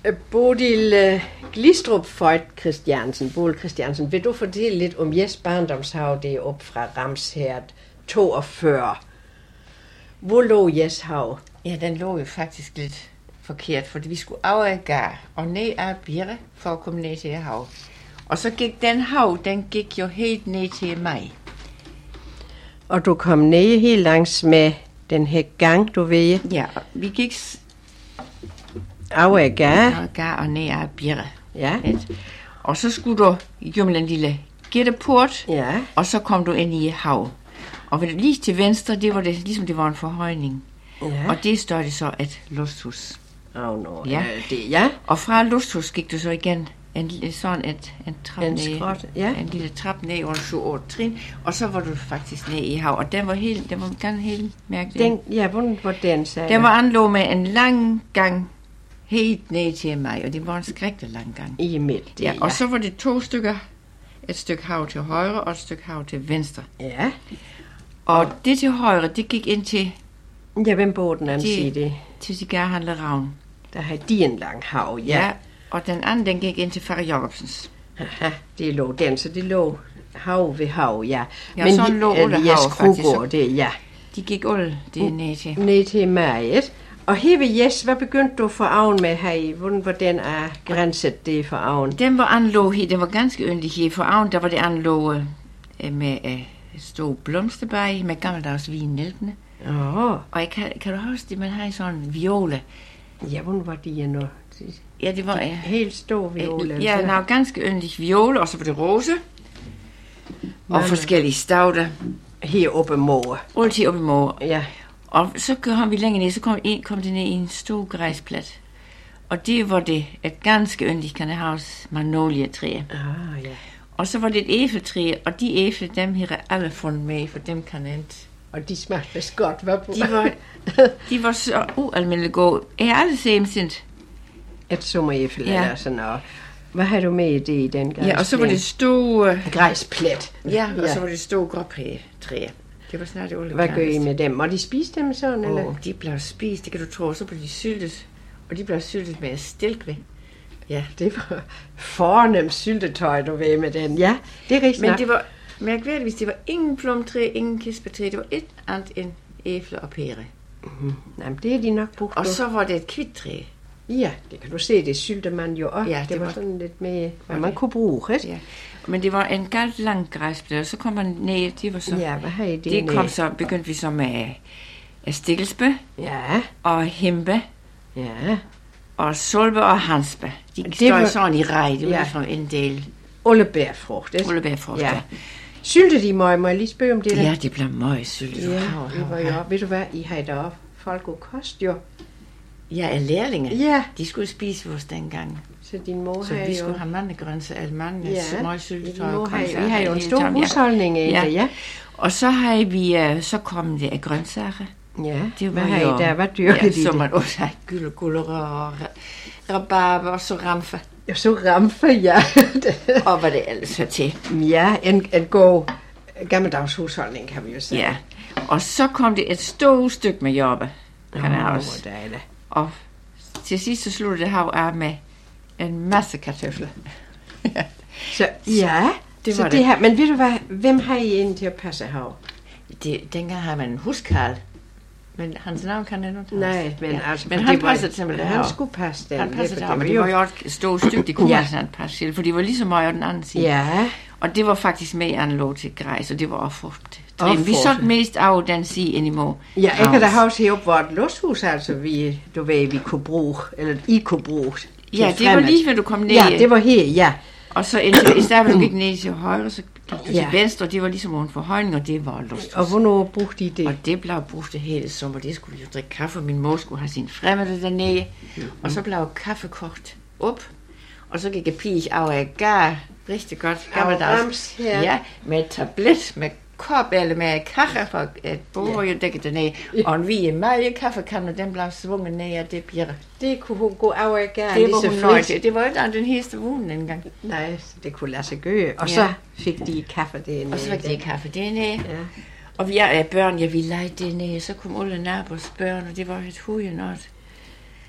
Bodil Glistrup Føjt Christiansen, Bodil Christiansen, vil du fortælle lidt om jeres barndomshav, det er op fra Ramsherd 42. Hvor lå jeres hav? Ja, den lå jo faktisk lidt forkert, fordi vi skulle af af Gar og ned af Birre for at komme ned til hav. Og så gik den gik jo helt ned til mig. Og du kom ned helt langs med den her gang, du ved. Ja, vi gik af af Gar og ned af Birre. Ja. Og så skulle du igennem en lille gætteport, Ja. og så kom du ind i hav. Og lige til venstre, det var det, ligesom det var en forhøjning. Ja. Og det stod det så et lufthus. No. Ja. Ja. Og fra lufthus gik du så igen en trap En ned, skråt, ja. en lille trap ned under 7 trin, og så var du faktisk ned i hav, og den var helt mærkelig. Hvordan var den, sagde Den var anlå med en lang gang helt ned til mig, og det var en skrækkelig lang gang. I midt, Ja, og så var det 2 stykker, et stykke hav til højre og et stykke hav til venstre. Ja. Og det til højre, det gik ind til Ja, hvem bor den anden side det? til cigarhandler Ravn. Der har de en lang hav, ja. Og den anden, den gik ind til Farre Jacobsens. Aha, det lå den, så det lå hav ved hav, ja. Ja, sådan lå alle hav, faktisk. Det, ja. De gik alle det ned til. Ned til mig, og her ved Jes, hvad begyndte du for avn med her? Hvordan var den af grænset det for avn? Den var anlå her, det var ganske yndigt her. For avn, der var det anlå med stor blomsterbær med gammeldags vineltene. Og kan du huske det, man har sådan viole? Ja, hvordan var de nu? Ja, det var helt stor viole. Ja, der var ganske yndigt viole, og så var det rose. Og forskellige stauder. Heroppe måre. Altid oppe i måre. Ja. Og så kom vi længere ned, så kom det ned i en stor græsplat. Og det var det et ganske yndigt Kannehavs magnolietræ. Ja. Og så var det et æffeltræ, og de æfle, dem har jeg alle fundet med, for dem kan jeg ikke. Og de smagte vist godt, hvad på? De var så ualmindeligt gode. Jeg har aldrig set dem sindt. Et sommeræffel eller sådan noget. Hvad har du med i det i den græsplæt? Ja, og så var det stor... Græsplæt. Ja, og så var det stor gråpræ. Det var snart det olie. Hvad gør I med dem? Må de spise dem sådan, eller? De blev spist, det kan du tro. Så blev de syltet. Og de blev syltet med stilkve. Ja. Det var fornemt syltetøj, du ved med den. Ja, det er rigtigt. Men det var mærkværdigt, det var ingen plumtræ, ingen kirsebærtræ. Det var et andet end æble og pære. Mm-hmm. Jamen, det er de nok brugt. Og så var det et kvittræ. Ja, det kan du se, det sylte man jo op. Ja, det var sådan lidt med, hvad man kunne bruge, ikke? Ja. Men det var en galt lang græsplæt, og så kom man ned, det var så... Ja, hvad har I det det kom så, begyndte vi så med stikkelsbø. Ja. Og hempe. Ja. Og solbær og hansbær. De stod sådan i rej, det var ligesom en del... Ollebærfrugt, ikke? Ollebærfrugt, ja. Sylte de må jeg lige spørge om det? Ja, det blev meget syltet. Ja, det var jo. Ved du hvad, I har deroppe folk og kost jo. Ja, lærlinge. Ja. De skulle spise vores dengang. Så din mor så har vi skulle have mandegrønser, alle mange meget syltetøj. Vi har jo en stor husholdning i det, ja. Og så har vi, så kom det af grøntsager. Ja, det hvad har I der? Hvad dyrker de? Så man også havde gulerødder og rabarber og så ramfer. Ja, så ramfer, ja. Og hvad det ellers så til. Ja, en god gammeldags husholdning, kan vi jo sige. Ja, og så kom det et stort stykke med jobbe. Og til sidst så sluttede det hav af med en masse kartofler. Ja. Så ja, det var det her. Men ved du hvad, hvem har I ind til at passe hav? Dengang har man en huskarl. Men hans navn kan jeg ikke. Nej, men altså... Men han passede simpelthen han skulle passe den. Han passede det, men det var jo et stort stykke, det kunne han passe til, for det var ligesom mig og den anden side. Ja. Og det var faktisk med anlåg til græs, og det var opfrugt. Vi så mest af den side end i må. Ja, jeg kan da huske heroppe, hvor et losthus, altså vi kunne bruge, eller I kunne bruge. Ja, det var lige før du kom ned. Ja, det var her, ja. Og så indtil, i stedet for du gik ned til højre, så gik du til venstre, og det var ligesom en forhøjning, og det var losthus. Og hvornår brugte I det? Og det blev brugt det hele sommer, det skulle vi jo drikke kaffe, min mor skulle have sin fremmede dernede, og så blev kaffe kogt op, og så gik jeg pige af af gar, rigtig godt gammeldags. Ja, med tablet, med kop eller med kaffe fra et bord, jeg dækkede dernede, og en vige maljekaffe og den blev svunget ned, og det bliver... Det kunne hun gå af af gar, det var hun nødt. Det var ikke den hele vugnen engang. Nej, det kunne lade sig gøre, og så fik de kaffe dernede. Og så fik de kaffe dernede. Ja. Og vi er børn, vi legede dernede, så kom alle nabos børn, og det var et hugenort.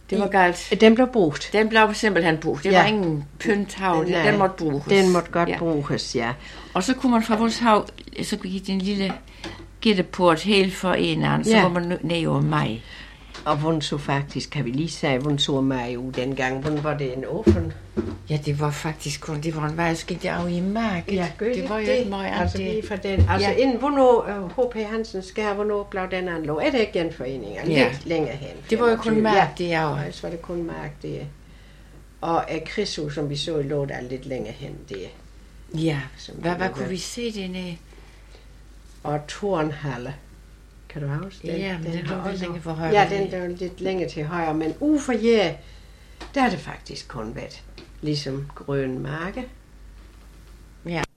Det var galt. Den blev brugt. Den blev simpelthen brugt. Det var ingen pynthav. Den måtte bruges. Den måtte godt bruges, ja. Og så kunne man fra vores hav, så gik den lille gitteport helt for en anden, så var man ned over mig. Og hvordan så faktisk, kan vi lige sige, hvordan så mig ud dengang? Hvordan var det en åben? Ja, det var faktisk kun, det var en vej, så gik det af i markedet. Ja, det var jo ikke meget altså, lige for den. Altså, inden hvornår H.P. Hansens skær, hvornår blev den anlagt? Er det ikke genforeninger? Lidt længere hen. Det var jo kun mark, det er jo. Ja, så var det kun mark, det. Og Krishus, som vi så i Lådal lidt længere hen, det. Ja, hvad kunne vi se det nede? Og Tornhalle. Kan du huske den? Ja, men den var lidt længere for højre. Ja, den var lidt længere til højre, men ude for jer, der er det faktisk kun været ligesom grøn marke. Ja.